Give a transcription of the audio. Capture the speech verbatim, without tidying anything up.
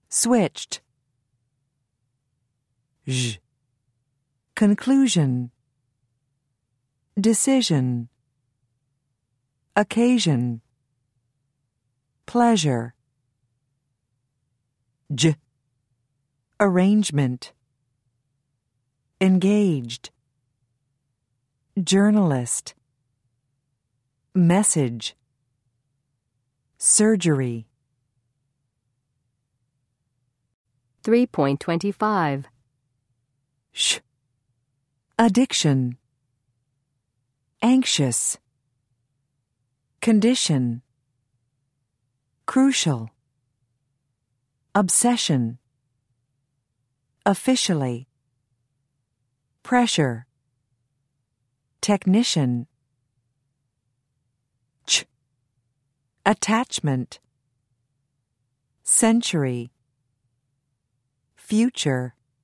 switched. J. Conclusion. Decision. Occasion. Pleasure. J. Arrangement. Engaged. Journalist. Message. Surgery. three point two five. Sh. Addiction. Anxious. Condition. Crucial. Obsession. Officially. Pressure. Technician. Ch. Attachment. Century. Future.